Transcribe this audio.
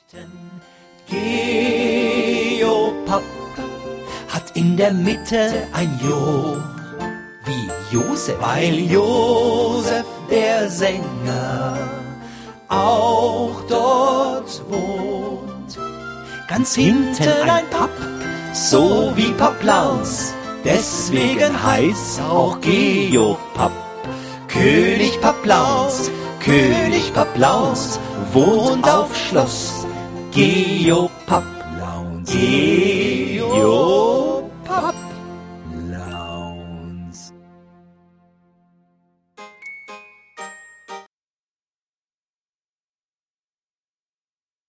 Geopapp hat in der Mitte ein Jo, wie Josef, weil Josef der Sänger auch dort wohnt. Ganz hinten ein Papp, so wie Papplaus, deswegen heißt auch Geopapp. König Papplaus, König Papplaus wohnt auf Schloss Geopapp. Geopapp.